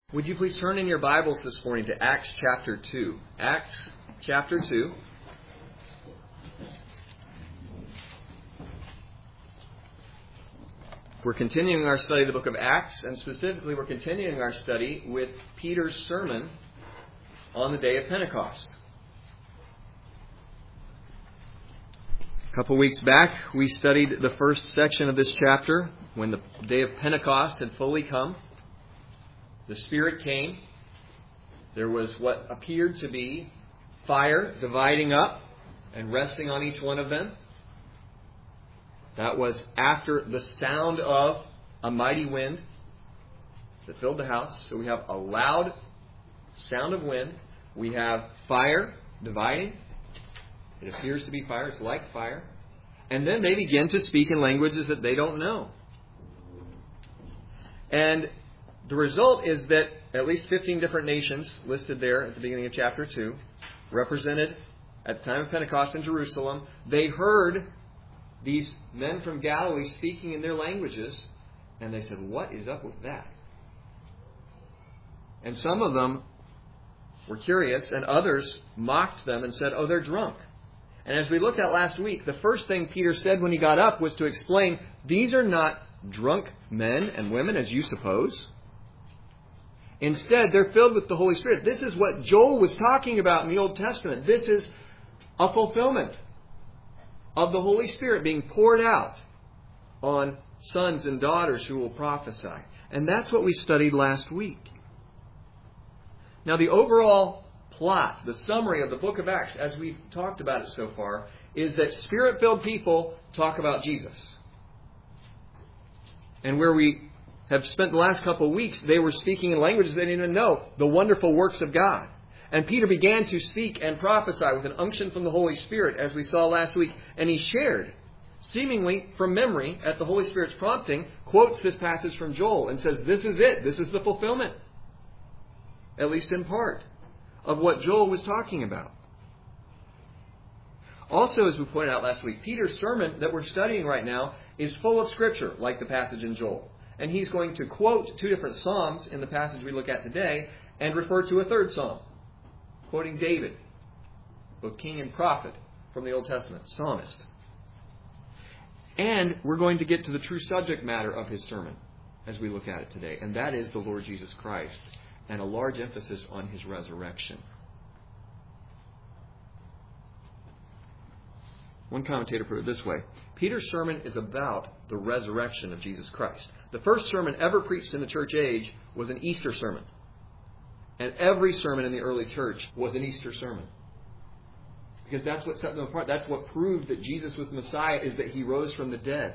Would you please turn in your Bibles this morning to Acts chapter 2. Acts chapter 2. We're continuing our study of the book of Acts, and specifically we're continuing our study with Peter's sermon on the day of Pentecost. A couple weeks back, we studied the first section of this chapter when the day of Pentecost had fully come. The Spirit came. There was what appeared to be fire dividing up and resting on each one of them. That was after the sound of a mighty wind that filled the house. So we have a loud sound of wind. We have fire dividing. It appears to be fire. It's like fire. And then they begin to speak in languages that they don't know. And the result is that at least 15 different nations listed there at the beginning of chapter 2, represented at the time of Pentecost in Jerusalem, they heard these men from Galilee speaking in their languages, and they said, "What is up with that?" And some of them were curious, and others mocked them and said, "Oh, they're drunk." And as we looked at last week, the first thing Peter said when he got up was to explain, these are not drunk men and women as you suppose. Instead, they're filled with the Holy Spirit. This is what Joel was talking about in the Old Testament. This is a fulfillment of the Holy Spirit being poured out on sons and daughters who will prophesy. And that's what we studied last week. Now, the overall plot, the summary of the book of Acts, as we've talked about it so far, is that Spirit-filled people talk about Jesus. And where we have spent the last couple of weeks, they were speaking in languages they didn't even know, the wonderful works of God. And Peter began to speak and prophesy with an unction from the Holy Spirit, as we saw last week. And he shared, seemingly from memory, at the Holy Spirit's prompting, quotes this passage from Joel and says, this is it. This is the fulfillment, at least in part, of what Joel was talking about. Also, as we pointed out last week, Peter's sermon that we're studying right now is full of Scripture, like the passage in Joel. And he's going to quote two different Psalms in the passage we look at today and refer to a third Psalm, quoting David, both king and prophet from the Old Testament, psalmist. And we're going to get to the true subject matter of his sermon as we look at it today, and that is the Lord Jesus Christ, and a large emphasis on his resurrection. One commentator put it this way: Peter's sermon is about the resurrection of Jesus Christ. The first sermon ever preached in the church age was an Easter sermon. And every sermon in the early church was an Easter sermon. Because that's what set them apart. That's what proved that Jesus was the Messiah, is that he rose from the dead.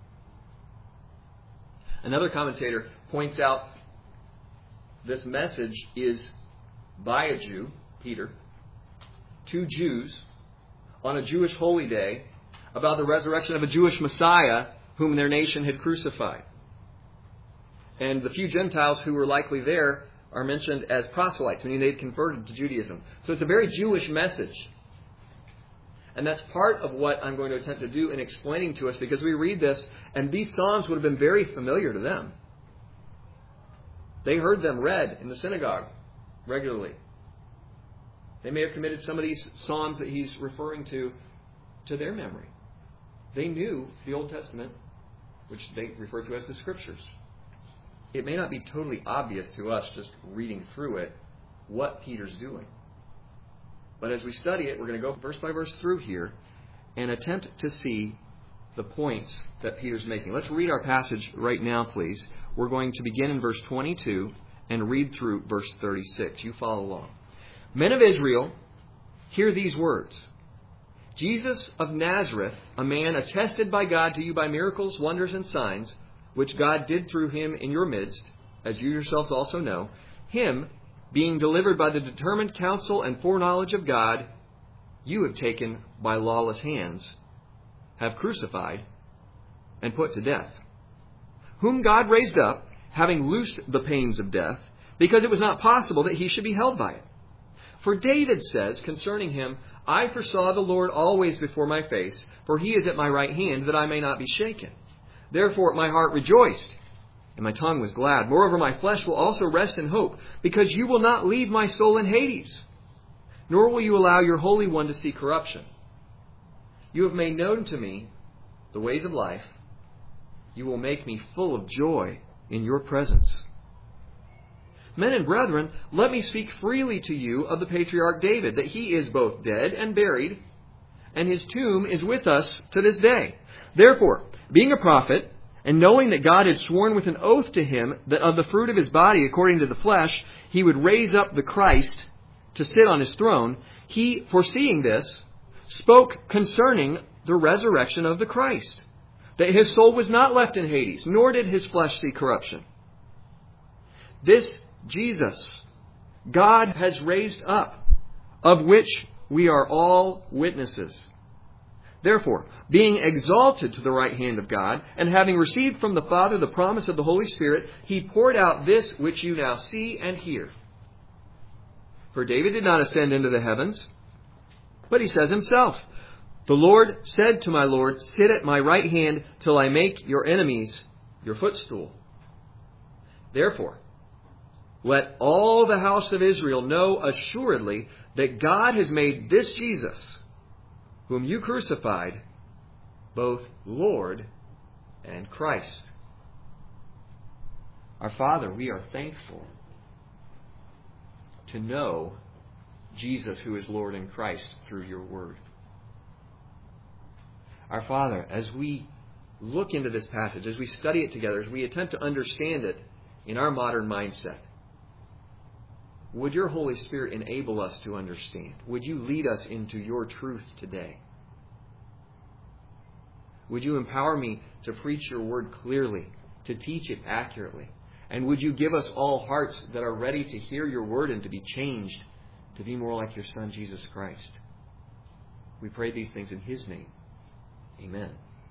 Another commentator points out this message is by a Jew, Peter, to Jews on a Jewish holy day about the resurrection of a Jewish Messiah whom their nation had crucified. And the few Gentiles who were likely there are mentioned as proselytes, meaning they'd converted to Judaism. So it's a very Jewish message. And that's part of what I'm going to attempt to do in explaining to us, because we read this, and these Psalms would have been very familiar to them. They heard them read in the synagogue regularly. They may have committed some of these Psalms that he's referring to their memory. They knew the Old Testament, which they refer to as the Scriptures. It may not be totally obvious to us just reading through it what Peter's doing. But as we study it, we're going to go verse by verse through here and attempt to see the points that Peter's making. Let's read our passage right now, please. We're going to begin in verse 22 and read through verse 36. You follow along. Men of Israel, hear these words. Jesus of Nazareth, a man attested by God to you by miracles, wonders, and signs, which God did through him in your midst, as you yourselves also know, him, being delivered by the determined counsel and foreknowledge of God, you have taken by lawless hands, have crucified, and put to death, whom God raised up, having loosed the pains of death, because it was not possible that he should be held by it. For David says concerning him, I foresaw the Lord always before my face, for he is at my right hand, that I may not be shaken. Therefore my heart rejoiced, and my tongue was glad. Moreover, my flesh will also rest in hope, because you will not leave my soul in Hades, nor will you allow your Holy One to see corruption. You have made known to me the ways of life. You will make me full of joy in your presence. Men and brethren, let me speak freely to you of the patriarch David, that he is both dead and buried, and his tomb is with us to this day. Therefore, being a prophet, and knowing that God had sworn with an oath to him that of the fruit of his body, according to the flesh, he would raise up the Christ to sit on his throne, he, foreseeing this, spoke concerning the resurrection of the Christ, that his soul was not left in Hades, nor did his flesh see corruption. This Jesus God has raised up, of which we are all witnesses. Therefore, being exalted to the right hand of God, and having received from the Father the promise of the Holy Spirit, he poured out this which you now see and hear. For David did not ascend into the heavens, but he says himself, the Lord said to my Lord, sit at my right hand till I make your enemies your footstool. Therefore, let all the house of Israel know assuredly that God has made this Jesus, whom you crucified, both Lord and Christ. Our Father, we are thankful to know Jesus, who is Lord and Christ, through your word. Our Father, as we look into this passage, as we study it together, as we attempt to understand it in our modern mindset, would your Holy Spirit enable us to understand? Would you lead us into your truth today? Would you empower me to preach your word clearly, to teach it accurately? And would you give us all hearts that are ready to hear your word and to be changed to be more like your Son, Jesus Christ? We pray these things in his name. Amen.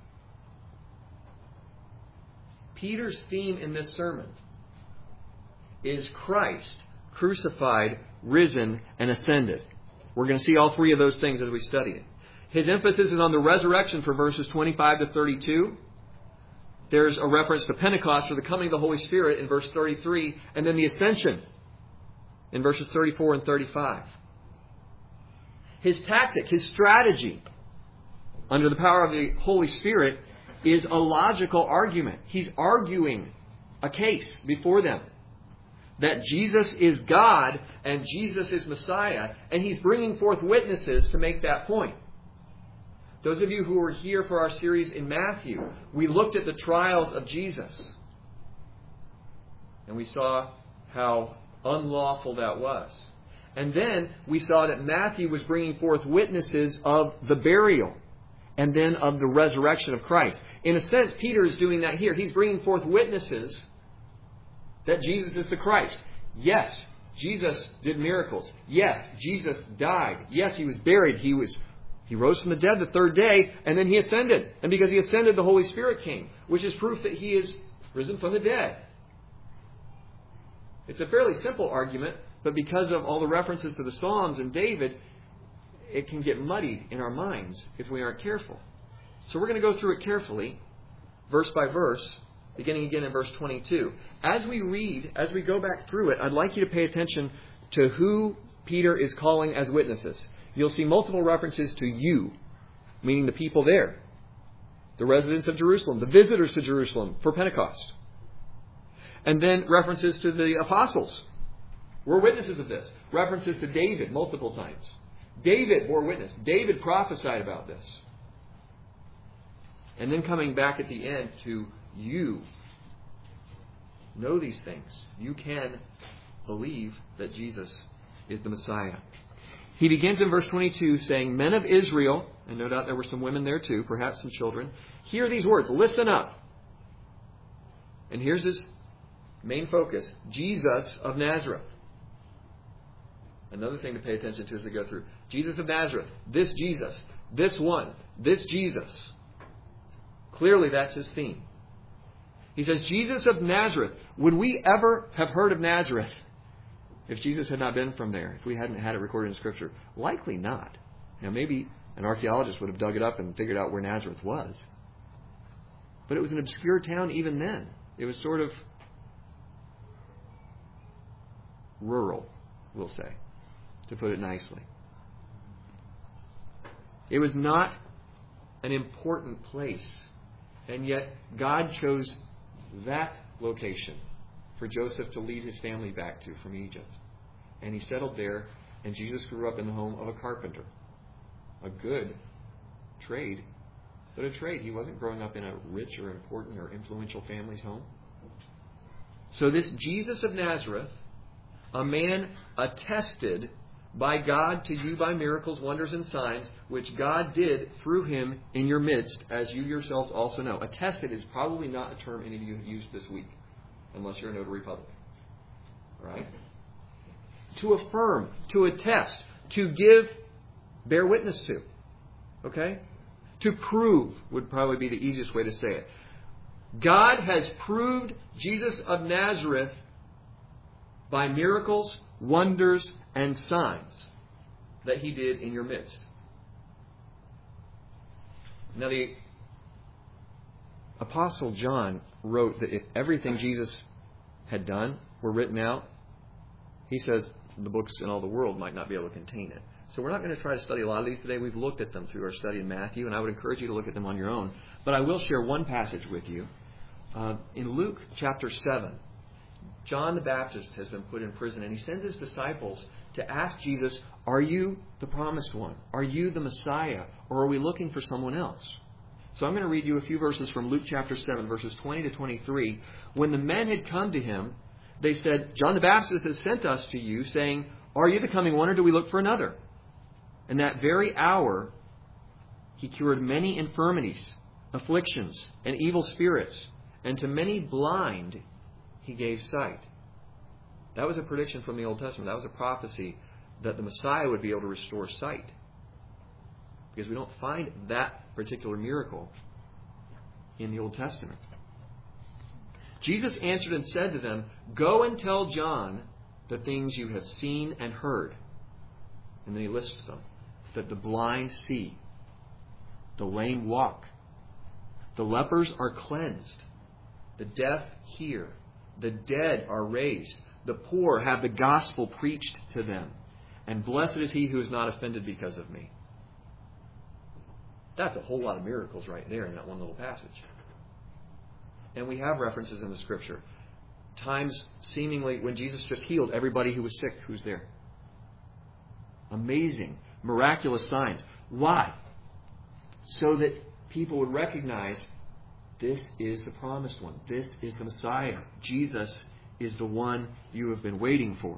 Peter's theme in this sermon is Christ, crucified, risen, and ascended. We're going to see all three of those things as we study it. His emphasis is on the resurrection for verses 25 to 32. There's a reference to Pentecost, or the coming of the Holy Spirit, in verse 33, and then the ascension in verses 34 and 35. His tactic, his strategy, under the power of the Holy Spirit, is a logical argument. He's arguing a case before them that Jesus is God and Jesus is Messiah, and he's bringing forth witnesses to make that point. Those of you who were here for our series in Matthew, we looked at the trials of Jesus, and we saw how unlawful that was. And then we saw that Matthew was bringing forth witnesses of the burial and then of the resurrection of Christ. In a sense, Peter is doing that here. He's bringing forth witnesses that Jesus is the Christ. Yes, Jesus did miracles. Yes, Jesus died. Yes, he was buried. He rose from the dead the third day, and then he ascended. And because he ascended, the Holy Spirit came, which is proof that he is risen from the dead. It's a fairly simple argument, but because of all the references to the Psalms and David, it can get muddied in our minds if we aren't careful. So we're going to go through it carefully, verse by verse, beginning again in verse 22. As we read, as we go back through it, I'd like you to pay attention to who Peter is calling as witnesses. You'll see multiple references to you, meaning the people there, the residents of Jerusalem, the visitors to Jerusalem for Pentecost. And then references to the apostles. We're witnesses of this. References to David multiple times. David bore witness. David prophesied about this. And then coming back at the end to you. Know these things. You can believe that Jesus is the Messiah. He begins in verse 22 saying, Men of Israel, and no doubt there were some women there too, perhaps some children, hear these words, listen up. And here's his main focus, Jesus of Nazareth. Another thing to pay attention to as we go through. Jesus of Nazareth, this Jesus, this one, this Jesus. Clearly that's his theme. He says, Jesus of Nazareth. Would we ever have heard of Nazareth if Jesus had not been from there, if we hadn't had it recorded in Scripture? Likely not. Now, maybe an archaeologist would have dug it up and figured out where Nazareth was. But it was an obscure town even then. It was sort of rural, we'll say, to put it nicely. It was not an important place, and yet God chose that location for Joseph to lead his family back to from Egypt. And he settled there, and Jesus grew up in the home of a carpenter. A good trade, but a trade. He wasn't growing up in a rich or important or influential family's home. So this Jesus of Nazareth, a man attested by God to you by miracles, wonders, and signs, which God did through him in your midst, as you yourselves also know. Attested is probably not a term any of you have used this week, unless you're a notary public. Right? To affirm, to attest, to give, bear witness to. Okay? To prove would probably be the easiest way to say it. God has proved Jesus of Nazareth by miracles, wonders, and signs that he did in your midst. Now, the Apostle John wrote that if everything Jesus had done were written out, he says the books in all the world might not be able to contain it. So we're not going to try to study a lot of these today. We've looked at them through our study in Matthew, and I would encourage you to look at them on your own. But I will share one passage with you. In Luke chapter 7, John the Baptist has been put in prison, and he sends his disciples to ask Jesus, are you the promised one? Are you the Messiah? Or are we looking for someone else? So I'm going to read you a few verses from Luke chapter 7, verses 20 to 23. When the men had come to him, they said, John the Baptist has sent us to you, saying, are you the coming one, or do we look for another? And that very hour, he cured many infirmities, afflictions, and evil spirits, and to many blind he gave sight. That was a prediction from the Old Testament. That was a prophecy that the Messiah would be able to restore sight. Because we don't find that particular miracle in the Old Testament. Jesus answered and said to them, go and tell John the things you have seen and heard. And then he lists them. That the blind see, the lame walk, the lepers are cleansed, the deaf hear, the dead are raised, the poor have the gospel preached to them, and blessed is he who is not offended because of me. That's a whole lot of miracles right there in that one little passage. And we have references in the Scripture. Times seemingly when Jesus just healed everybody who was sick who's there. Amazing, miraculous signs. Why? So that people would recognize this is the promised one. This is the Messiah. Jesus is the one you have been waiting for.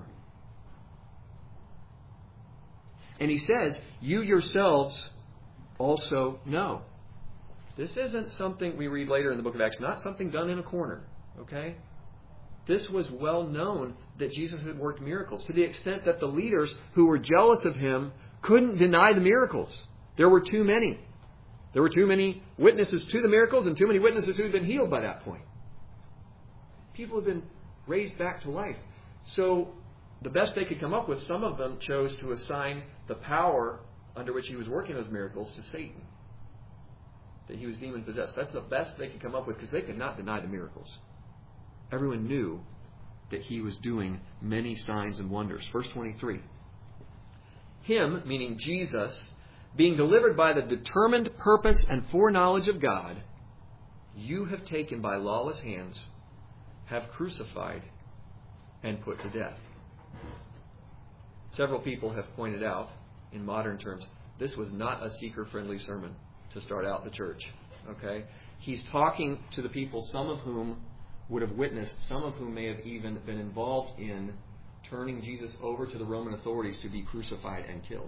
And he says, you yourselves also know. This isn't something we read later in the book of Acts, not something done in a corner. Okay? This was well known that Jesus had worked miracles to the extent that the leaders who were jealous of him couldn't deny the miracles. There were too many. There were too many witnesses to the miracles and too many witnesses who had been healed by that point. People had been raised back to life. So the best they could come up with, some of them chose to assign the power under which he was working those miracles to Satan. That he was demon-possessed. That's the best they could come up with because they could not deny the miracles. Everyone knew that he was doing many signs and wonders. Verse 23. Him, meaning Jesus, being delivered by the determined purpose and foreknowledge of God, you have taken by lawless hands, have crucified, and put to death. Several people have pointed out, in modern terms, this was not a seeker-friendly sermon to start out the church. Okay? He's talking to the people, some of whom would have witnessed, some of whom may have even been involved in turning Jesus over to the Roman authorities to be crucified and killed.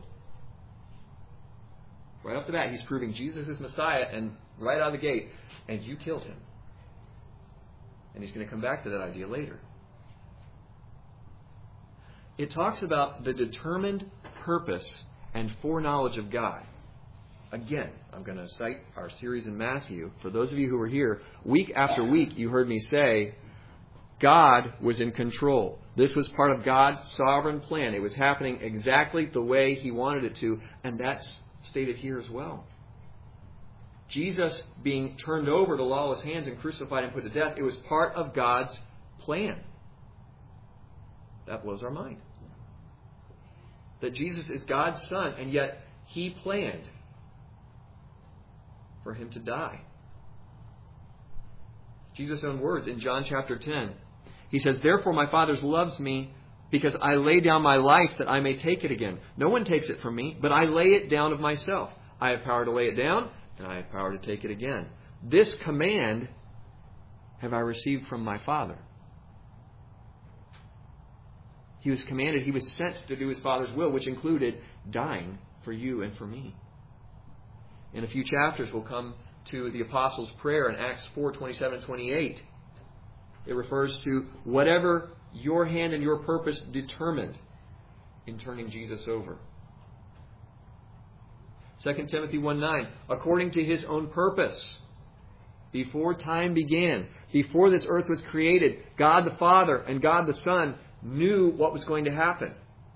Right off the bat, he's proving Jesus is Messiah, and right out of the gate, and you killed him. And he's going to come back to that idea later. It talks about the determined purpose and foreknowledge of God. Again, I'm going to cite our series in Matthew. For those of you who were here, week after week, you heard me say, God was in control. This was part of God's sovereign plan. It was happening exactly the way He wanted it to, and that's stated here as well. Jesus being turned over to lawless hands and crucified and put to death, it was part of God's plan. That blows our mind. That Jesus is God's Son, and yet He planned for Him to die. Jesus' own words in John chapter 10. He says, "Therefore my Father loves me, because I lay down my life that I may take it again. No one takes it from me, but I lay it down of myself. I have power to lay it down, and I have power to take it again. This command have I received from my Father." He was commanded, He was sent to do His Father's will, which included dying for you and for me. In a few chapters, we'll come to the Apostles' prayer in Acts 4:27-28. It refers to whatever your hand and your purpose determined in turning Jesus over. 2 Timothy 1:9, according to His own purpose, before time began, before this earth was created, God the Father and God the Son knew what was going to happen.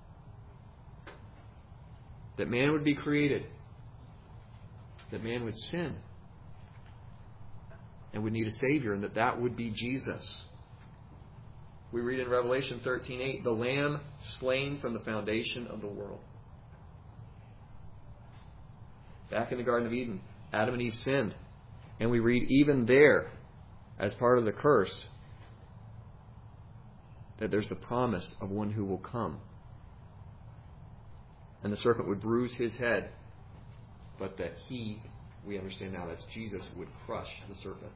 That man would be created. That man would sin. And would need a Savior, and that would be Jesus. We read in Revelation 13:8, the Lamb slain from the foundation of the world. Back in the Garden of Eden, Adam and Eve sinned. And we read even there, as part of the curse, that there's the promise of one who will come. And the serpent would bruise his head, but that He, we understand now that's Jesus, would crush the serpent.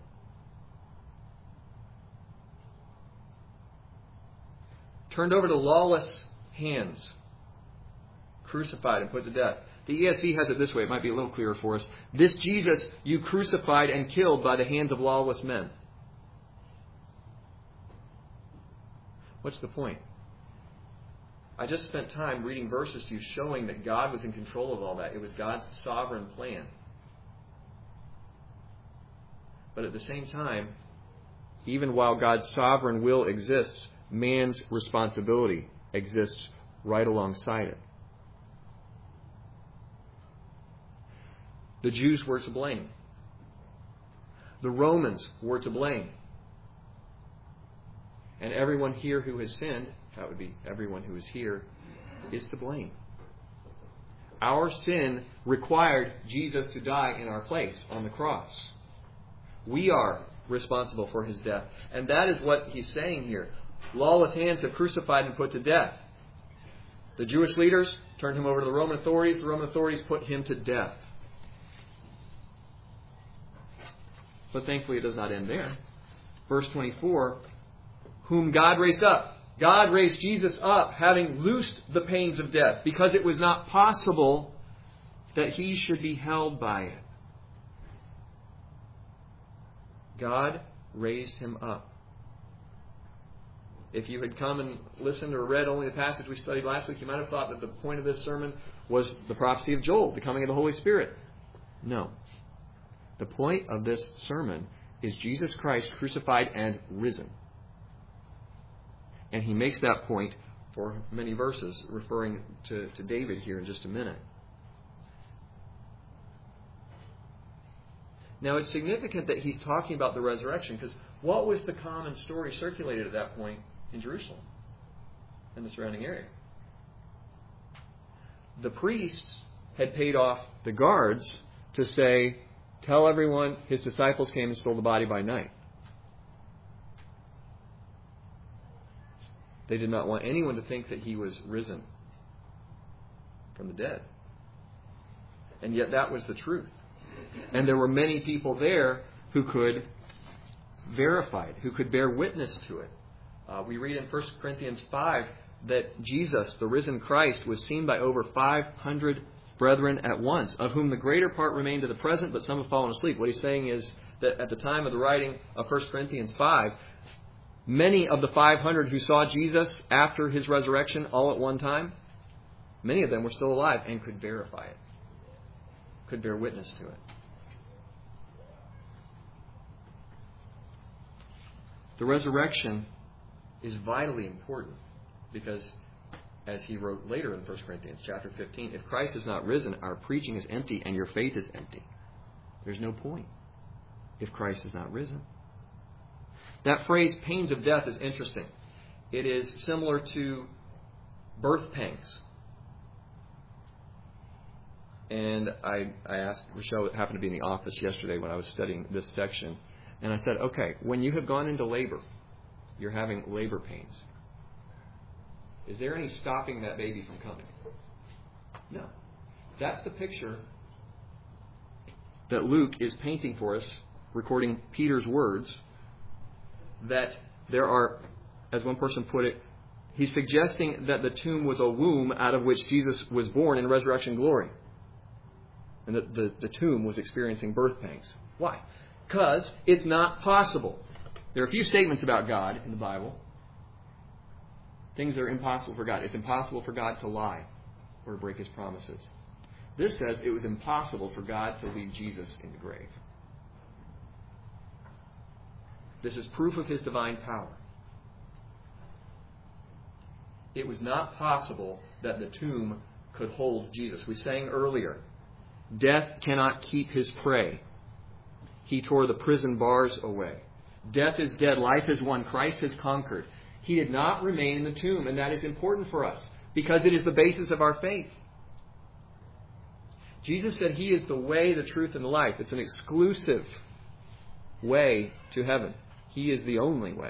Turned over to lawless hands, crucified and put to death. The ESV has it this way, it might be a little clearer for us. This Jesus you crucified and killed by the hands of lawless men. What's the point? I just spent time reading verses to you showing that God was in control of all that. It was God's sovereign plan. But at the same time, even while God's sovereign will exists, man's responsibility exists right alongside it. The Jews were to blame. The Romans were to blame. And everyone here who has sinned, that would be everyone who is here, is to blame. Our sin required Jesus to die in our place on the cross. We are responsible for His death. And that is what He's saying here. Lawless hands have crucified and put to death. The Jewish leaders turned Him over to the Roman authorities. The Roman authorities put Him to death. But thankfully it does not end there. Verse 24, whom God raised up. God raised Jesus up, having loosed the pains of death, because it was not possible that He should be held by it. God raised Him up. If you had come and listened or read only the passage we studied last week, you might have thought that the point of this sermon was the prophecy of Joel, the coming of the Holy Spirit. No. The point of this sermon is Jesus Christ crucified and risen. And He makes that point for many verses, referring to David here in just a minute. Now, it's significant that he's talking about the resurrection, because what was the common story circulated at that point in Jerusalem and the surrounding area? The priests had paid off the guards to say, tell everyone His disciples came and stole the body by night. They did not want anyone to think that He was risen from the dead. And yet that was the truth. And there were many people there who could verify it, who could bear witness to it. We read in 1 Corinthians 5 that Jesus, the risen Christ, was seen by over 500 brethren at once, of whom the greater part remain to the present, but some have fallen asleep. What he's saying is that at the time of the writing of 1 Corinthians 5, many of the 500 who saw Jesus after His resurrection all at one time, many of them were still alive and could verify it, could bear witness to it. The resurrection is vitally important because, as he wrote later in 1 Corinthians chapter 15, if Christ is not risen, our preaching is empty and your faith is empty. There's no point if Christ is not risen. That phrase, pains of death, is interesting. it is similar to birth pangs. And I asked Rochelle, it happened to be in the office yesterday when I was studying this section, and I said, okay, when you have gone into labor, you're having labor pains. Is there any stopping that baby from coming? No. That's the picture that Luke is painting for us, recording Peter's words, that there are, as one person put it, he's suggesting that the tomb was a womb out of which Jesus was born in resurrection glory. And that the tomb was experiencing birth pangs. Why? Because it's not possible. There are a few statements about God in the Bible. Things that are impossible for God. It's impossible for God to lie or to break His promises. This says it was impossible for God to leave Jesus in the grave. This is proof of His divine power. It was not possible that the tomb could hold Jesus. We sang earlier, death cannot keep His prey. He tore the prison bars away. Death is dead. Life is won. Christ has conquered. He did not remain in the tomb, and that is important for us because it is the basis of our faith. Jesus said He is the way, the truth, and the life. It's an exclusive way to heaven. He is the only way.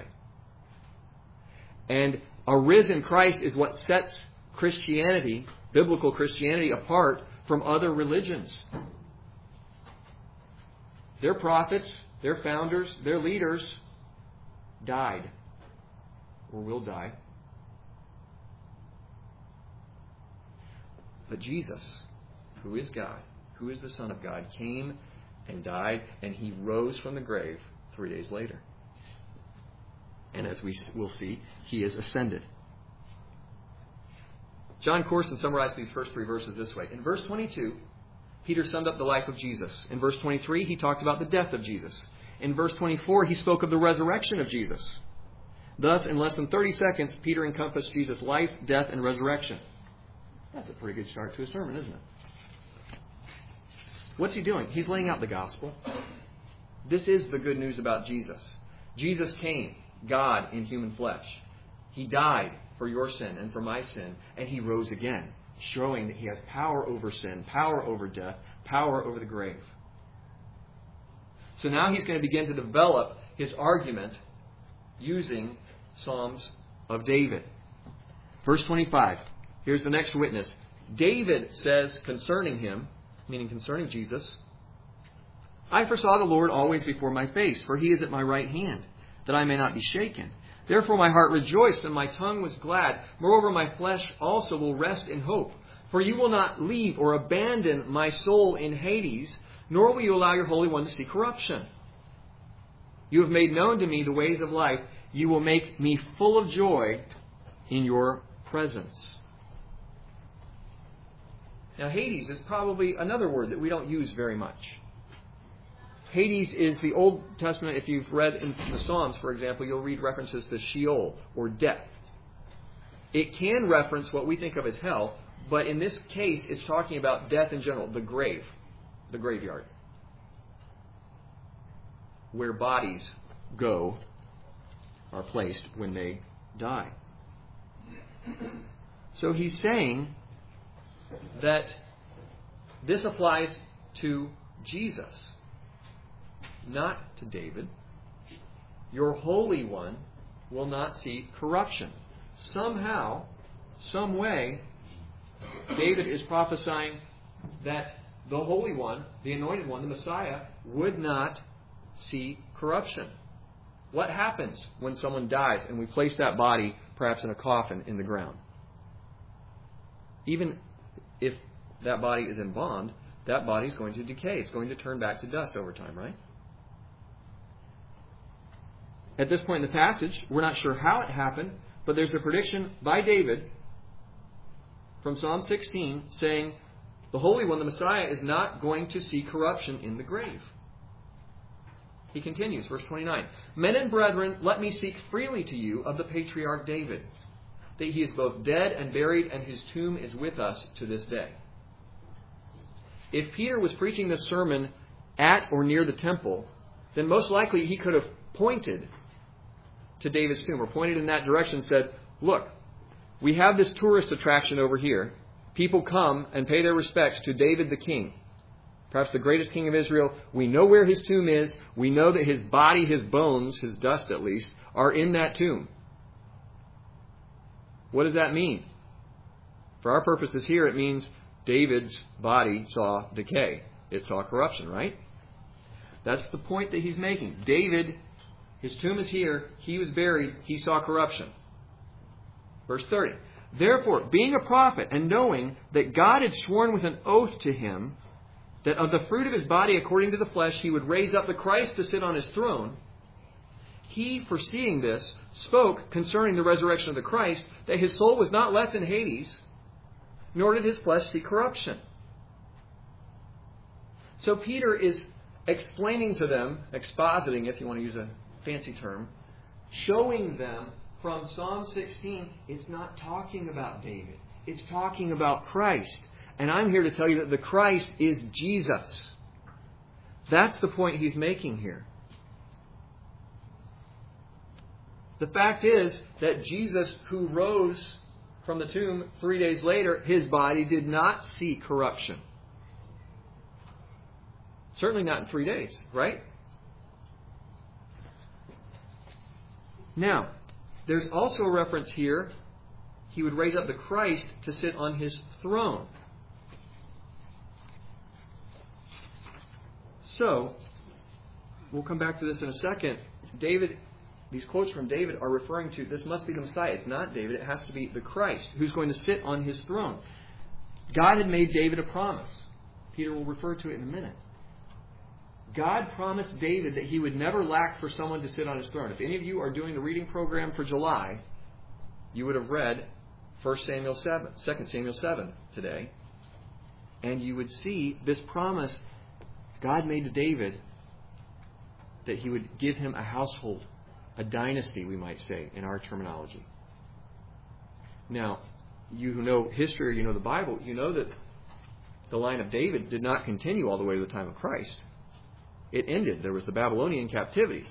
And a risen Christ is what sets Christianity, biblical Christianity, apart from other religions. Their prophets, their founders, their leaders died or will die. But Jesus, who is God, who is the Son of God, came and died, and He rose from the grave 3 days later. And as we will see, He is ascended. John Corson summarized these first three verses this way. In verse 22, Peter summed up the life of Jesus. In verse 23, he talked about the death of Jesus. In verse 24, he spoke of the resurrection of Jesus. Thus, in less than 30 seconds, Peter encompassed Jesus' life, death, and resurrection. That's a pretty good start to a sermon, isn't it? What's he doing? He's laying out the gospel. This is the good news about Jesus. Jesus came, God in human flesh. He died for your sin and for my sin, and He rose again, showing that He has power over sin, power over death, power over the grave. So now he's going to begin to develop his argument using Psalms of David. Verse 25. Here's the next witness. David says concerning Him, meaning concerning Jesus, I foresaw the Lord always before my face, for He is at my right hand, that I may not be shaken. Therefore my heart rejoiced, and my tongue was glad. Moreover, my flesh also will rest in hope. For You will not leave or abandon my soul in Hades, nor will You allow Your Holy One to see corruption. You have made known to me the ways of life. You will make me full of joy in Your presence. Now, Hades is probably another word that we don't use very much. Hades is the Old Testament. If you've read in the Psalms, for example, you'll read references to Sheol or death. It can reference what we think of as hell, but in this case, it's talking about death in general, the grave, the graveyard, where bodies are placed when they die. So he's saying that this applies to Jesus, not to David. Your Holy One will not see corruption. Somehow, some way, David is prophesying that the Holy One, the Anointed One, the Messiah, would not see corruption. What happens when someone dies and we place that body perhaps in a coffin in the ground? Even if that body is embalmed, that body is going to decay. It's going to turn back to dust over time, right? At this point in the passage, we're not sure how it happened, but there's a prediction by David from Psalm 16 saying the Holy One, the Messiah, is not going to see corruption in the grave. He continues, verse 29. Men and brethren, let me speak freely to you of the patriarch David, that he is both dead and buried, and his tomb is with us to this day. If Peter was preaching this sermon at or near the temple, then most likely he could have pointed to David's tomb, or pointed in that direction and said, look, we have this tourist attraction over here. People come and pay their respects to David the king, perhaps the greatest king of Israel. We know where his tomb is. We know that his body, his bones, his dust at least, are in that tomb. What does that mean? For our purposes here, it means David's body saw decay. It saw corruption, right? That's the point that he's making. David, his tomb is here. He was buried. He saw corruption. Verse 30. Therefore, being a prophet and knowing that God had sworn with an oath to him that of the fruit of his body according to the flesh he would raise up the Christ to sit on his throne, he, foreseeing this, spoke concerning the resurrection of the Christ, that his soul was not left in Hades, nor did his flesh see corruption. So Peter is explaining to them, expositing, if you want to use a fancy term, showing them from Psalm 16, it's not talking about David. It's talking about Christ. And I'm here to tell you that the Christ is Jesus. That's the point he's making here. The fact is that Jesus, who rose from the tomb 3 days later, his body did not see corruption. Certainly not in 3 days, right? Now, there's also a reference here. He would raise up the Christ to sit on his throne. So, we'll come back to this in a second. These quotes from David are referring to, this must be the Messiah. It's not David. It has to be the Christ who's going to sit on his throne. God had made David a promise. Peter will refer to it in a minute. God promised David that he would never lack for someone to sit on his throne. If any of you are doing the reading program for July, you would have read 2 Samuel 7 today. And you would see this promise God made to David that he would give him a household, a dynasty, we might say, in our terminology. Now, you who know history or you know the Bible, you know that the line of David did not continue all the way to the time of Christ. It ended. There was the Babylonian captivity.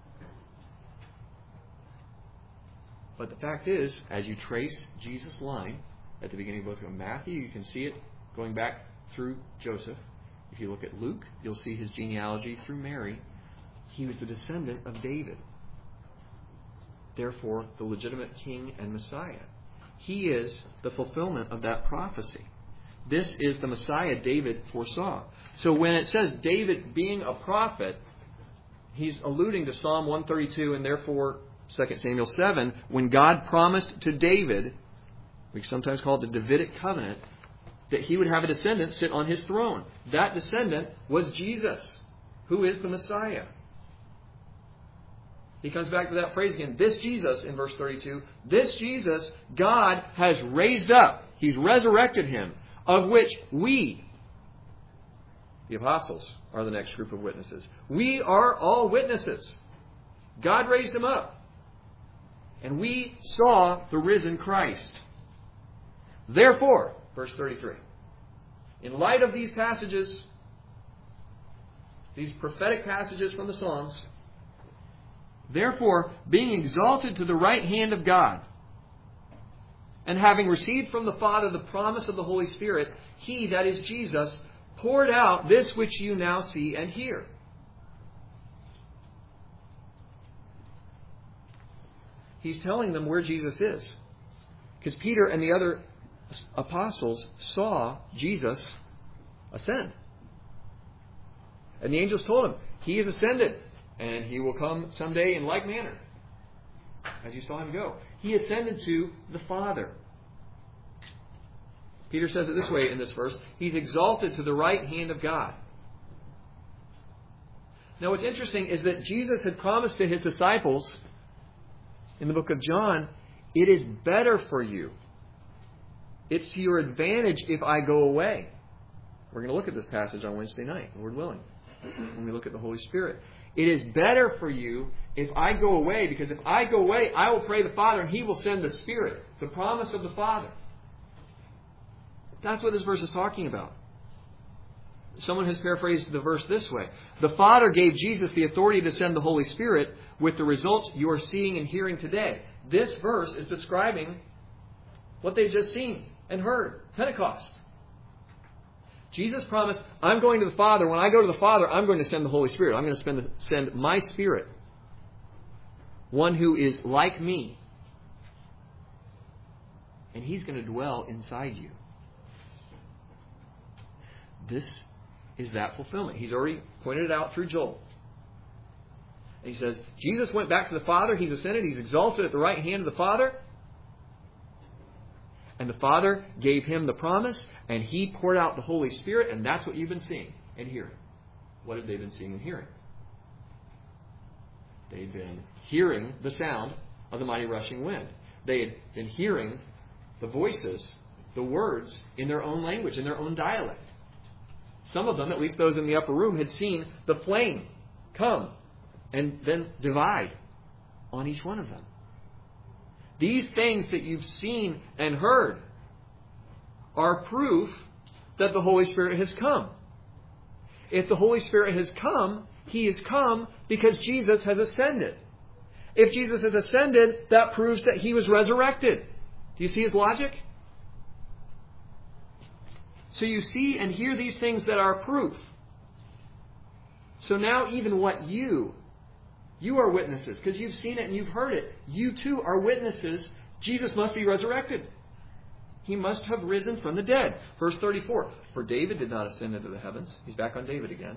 But the fact is, as you trace Jesus' line at the beginning of the book of Matthew, you can see it going back through Joseph. If you look at Luke, you'll see his genealogy through Mary. He was the descendant of David. Therefore, the legitimate king and Messiah. He is the fulfillment of that prophecy. This is the Messiah David foresaw. So when it says David being a prophet, he's alluding to Psalm 132 and therefore 2 Samuel 7, when God promised to David, we sometimes call it the Davidic covenant, that he would have a descendant sit on his throne. That descendant was Jesus, who is the Messiah. He comes back to that phrase again. This Jesus, in verse 32, this Jesus God has raised up. He's resurrected him, of which we, the apostles, are the next group of witnesses. We are all witnesses. God raised him up. And we saw the risen Christ. Therefore, verse 33, in light of these passages, these prophetic passages from the Psalms, therefore, being exalted to the right hand of God, and having received from the Father the promise of the Holy Spirit, He, that is Jesus, poured out this which you now see and hear. He's telling them where Jesus is. Because Peter and the other apostles saw Jesus ascend. And the angels told him, He is ascended, and He will come someday in like manner, as you saw Him go. He ascended to the Father. Peter says it this way in this verse, He's exalted to the right hand of God. Now what's interesting is that Jesus had promised to His disciples in the book of John, it is better for you. It's to your advantage if I go away. We're going to look at this passage on Wednesday night, Lord willing, when we look at the Holy Spirit. It is better for you if I go away, because if I go away, I will pray the Father and He will send the Spirit, the promise of the Father. That's what this verse is talking about. Someone has paraphrased the verse this way. The Father gave Jesus the authority to send the Holy Spirit with the results you are seeing and hearing today. This verse is describing what they've just seen and heard. Pentecost. Jesus promised, I'm going to the Father. When I go to the Father, I'm going to send the Holy Spirit. I'm going to send my Spirit. One who is like me. And He's going to dwell inside you. This is that fulfillment. He's already pointed it out through Joel. And he says, Jesus went back to the Father. He's ascended. He's exalted at the right hand of the Father. And the Father gave Him the promise. And He poured out the Holy Spirit. And that's what you've been seeing and hearing. What have they been seeing and hearing? They've been hearing the sound of the mighty rushing wind. They had been hearing the voices, the words in their own language, in their own dialect. Some of them, at least those in the upper room, had seen the flame come and then divide on each one of them. These things that you've seen and heard are proof that the Holy Spirit has come. If the Holy Spirit has come, He has come because Jesus has ascended. If Jesus has ascended, that proves that He was resurrected. Do you see His logic? So you see and hear these things that are proof. So now even what you are witnesses, because you've seen it and you've heard it. You too are witnesses. Jesus must be resurrected. He must have risen from the dead. Verse 34, for David did not ascend into the heavens. He's back on David again.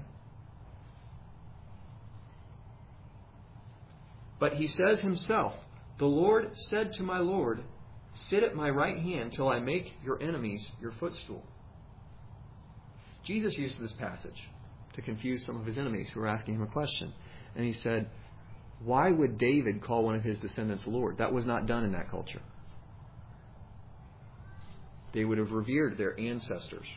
But He says Himself, the Lord said to my Lord, sit at my right hand till I make your enemies your footstool. Jesus used this passage to confuse some of His enemies who were asking Him a question. And He said, why would David call one of his descendants Lord? That was not done in that culture. They would have revered their ancestors.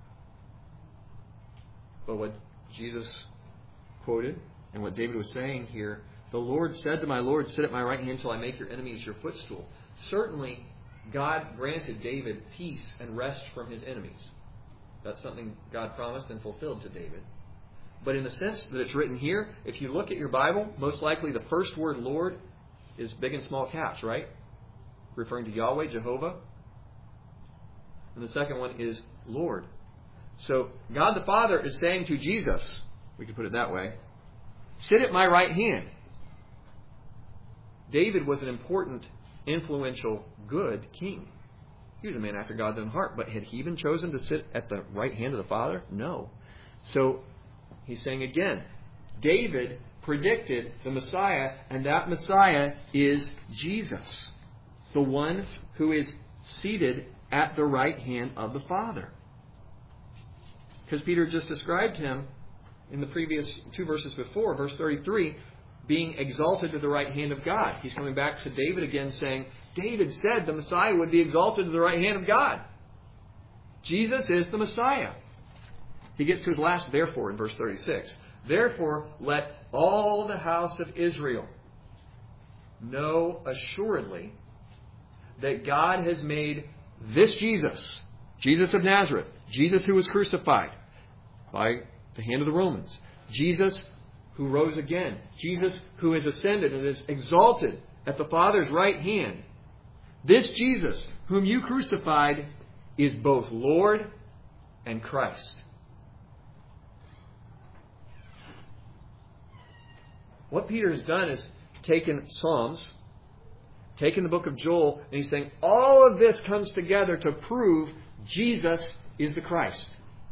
But what Jesus quoted and what David was saying here, the Lord said to my Lord, sit at my right hand till I make your enemies your footstool. Certainly, God granted David peace and rest from his enemies. That's something God promised and fulfilled to David. But in the sense that it's written here, if you look at your Bible, most likely the first word Lord is big and small caps, right? Referring to Yahweh, Jehovah. And the second one is Lord. So God the Father is saying to Jesus, we could put it that way, sit at my right hand. David was an important, influential, good king. He was a man after God's own heart. But had he been chosen to sit at the right hand of the Father? No. So he's saying again, David predicted the Messiah, and that Messiah is Jesus, the one who is seated at the right hand of the Father. Because Peter just described Him in the previous two verses before, verse 33, being exalted to the right hand of God. He's coming back to David again saying, David said the Messiah would be exalted to the right hand of God. Jesus is the Messiah. He gets to his last therefore in verse 36. Therefore, let all the house of Israel know assuredly that God has made this Jesus, Jesus of Nazareth, Jesus who was crucified by the hand of the Romans, Jesus who rose again, Jesus who has ascended and is exalted at the Father's right hand. This Jesus whom you crucified is both Lord and Christ. What Peter has done is taken Psalms, taken the book of Joel, and he's saying all of this comes together to prove Jesus is the Christ.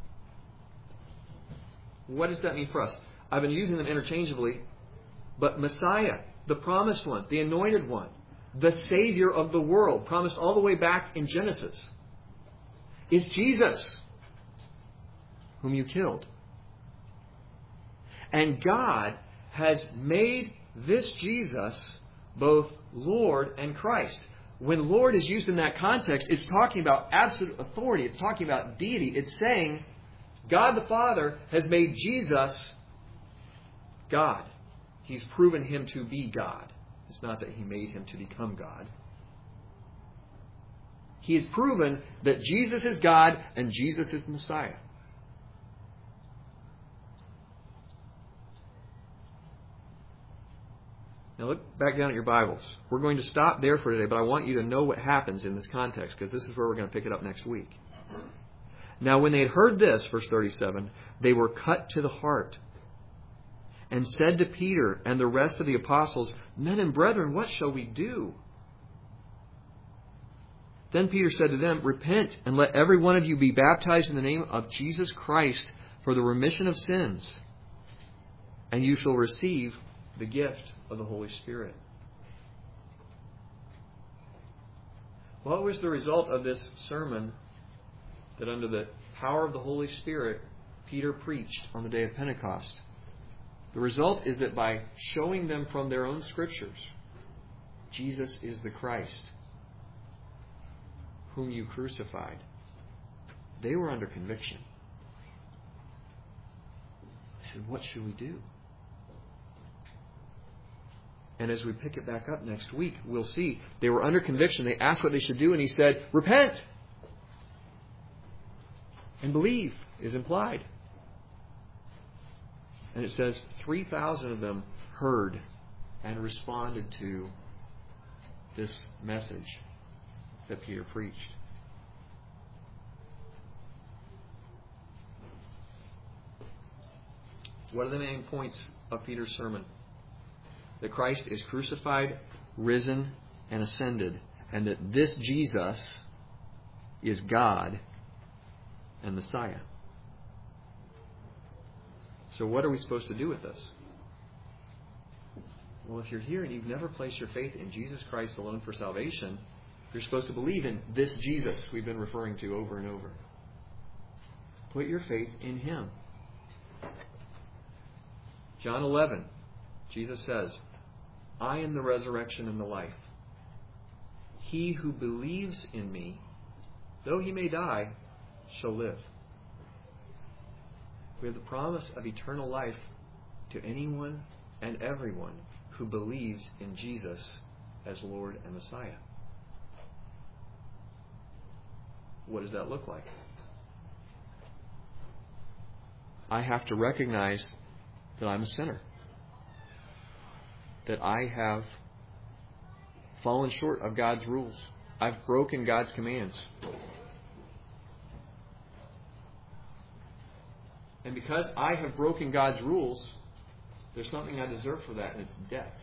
What does that mean for us? I've been using them interchangeably, but Messiah, the promised one, the anointed one, the Savior of the world, promised all the way back in Genesis, is Jesus, whom you killed. And God has made this Jesus both Lord and Christ. When Lord is used in that context, it's talking about absolute authority. It's talking about deity. It's saying God the Father has made Jesus God. He's proven Him to be God. It's not that He made Him to become God. He has proven that Jesus is God and Jesus is the Messiah. Now look back down at your Bibles. We're going to stop there for today, but I want you to know what happens in this context, because this is where we're going to pick it up next week. Now when they had heard this, verse 37, they were cut to the heart and said to Peter and the rest of the apostles, Men and brethren, what shall we do? Then Peter said to them, Repent, and let every one of you be baptized in the name of Jesus Christ for the remission of sins, and you shall receive the gift of the Holy Spirit. What was the result of this sermon that under the power of the Holy Spirit Peter preached on the day of Pentecost? The result is that by showing them from their own Scriptures, Jesus is the Christ, whom you crucified, they were under conviction. They said, what should we do? And as we pick it back up next week, we'll see they were under conviction. They asked what they should do, and he said, Repent! And believe is implied. And it says 3,000 of them heard and responded to this message that Peter preached. What are the main points of Peter's sermon? That Christ is crucified, risen, and ascended, and that this Jesus is God and Messiah. So what are we supposed to do with this? Well, if you're here and you've never placed your faith in Jesus Christ alone for salvation, you're supposed to believe in this Jesus we've been referring to over and over. Put your faith in Him. John 11, Jesus says, I am the resurrection and the life. He who believes in me, though he may die, shall live. We have the promise of eternal life to anyone and everyone who believes in Jesus as Lord and Messiah. What does that look like? I have to recognize that I'm a sinner. That I have fallen short of God's rules. I've broken God's commands. And because I have broken God's rules, there's something I deserve for that, and it's death.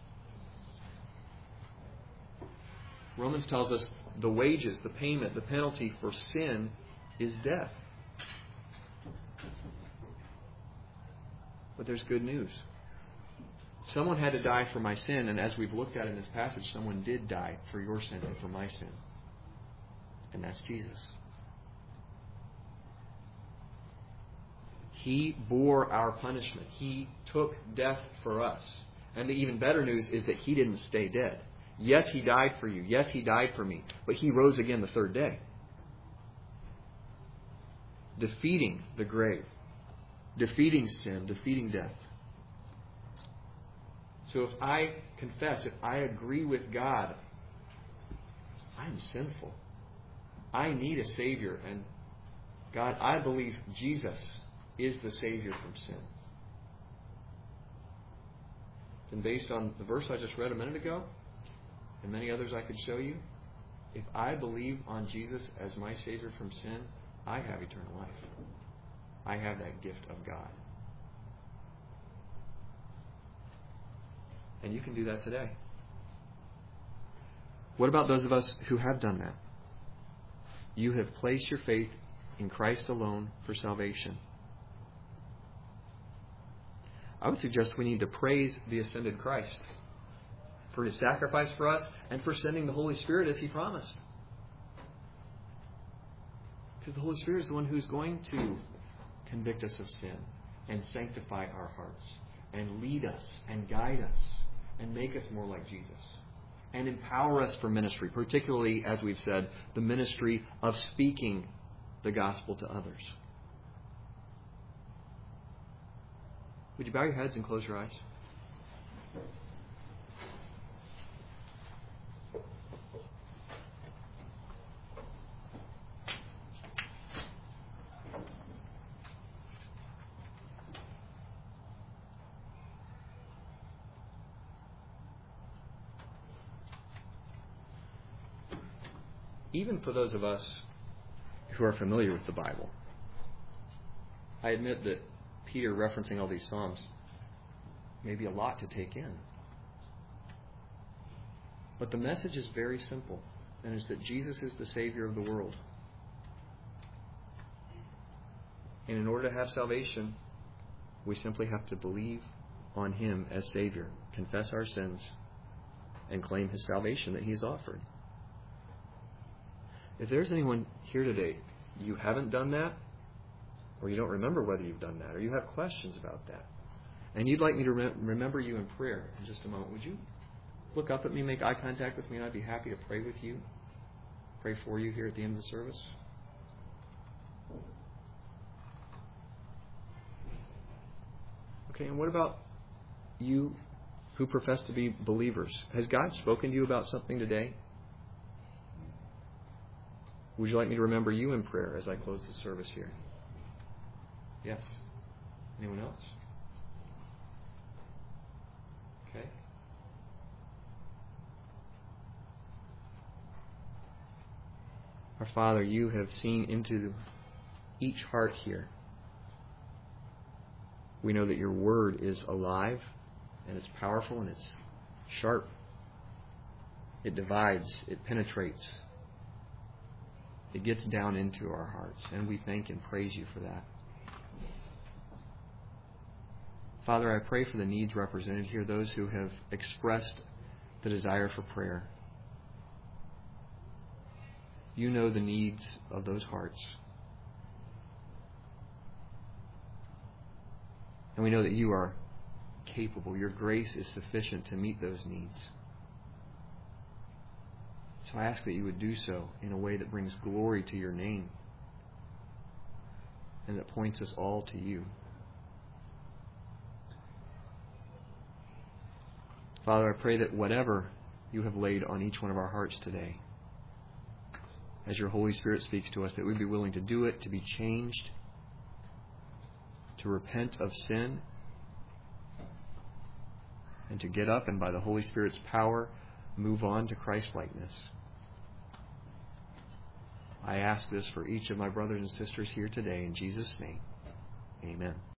Romans tells us the wages, the payment, the penalty for sin is death. But there's good news. Someone had to die for my sin, and as we've looked at in this passage, someone did die for your sin and for my sin. And that's Jesus. He bore our punishment. He took death for us. And the even better news is that He didn't stay dead. Yes, He died for you. Yes, He died for me. But He rose again the third day, defeating the grave, defeating sin, defeating death. So if I confess, if I agree with God, I'm sinful. I need a Savior. And God, I believe Jesus is the Savior from sin. And based on the verse I just read a minute ago, and many others I could show you, if I believe on Jesus as my Savior from sin, I have eternal life. I have that gift of God. And you can do that today. What about those of us who have done that? You have placed your faith in Christ alone for salvation. I would suggest we need to praise the ascended Christ for His sacrifice for us and for sending the Holy Spirit as He promised. Because the Holy Spirit is the one who's going to convict us of sin and sanctify our hearts and lead us and guide us and make us more like Jesus and empower us for ministry, particularly, as we've said, the ministry of speaking the gospel to others. Would you bow your heads and close your eyes? even for those of us who are familiar with the Bible. I admit that Peter referencing all these Psalms may be a lot to take in. But the message is very simple, and is that Jesus is the Savior of the world. And in order to have salvation, we simply have to believe on Him as Savior, confess our sins, and claim His salvation that He has offered. If there's anyone here today, you haven't done that, or you don't remember whether you've done that, or you have questions about that, and you'd like me to remember you in prayer in just a moment, would you look up at me, make eye contact with me, and I'd be happy to pray with you, pray for you here at the end of the service. Okay, and what about you who profess to be believers? Has God spoken to you about something today? Would you like me to remember you in prayer as I close the service here? Yes. Anyone else? Okay. Our Father, you have seen into each heart here. We know that your word is alive, and it's powerful, and it's sharp. It divides, it penetrates. It gets down into our hearts, and we thank and praise you for that. Father, I pray for the needs represented here, those who have expressed the desire for prayer. You know the needs of those hearts. And we know that you are capable. Your grace is sufficient to meet those needs. So I ask that you would do so in a way that brings glory to your name and that points us all to you. Father, I pray that whatever you have laid on each one of our hearts today, as your Holy Spirit speaks to us, that we'd be willing to do it, to be changed, to repent of sin, and to get up and by the Holy Spirit's power move on to Christ-likeness. I ask this for each of my brothers and sisters here today in Jesus' name. Amen.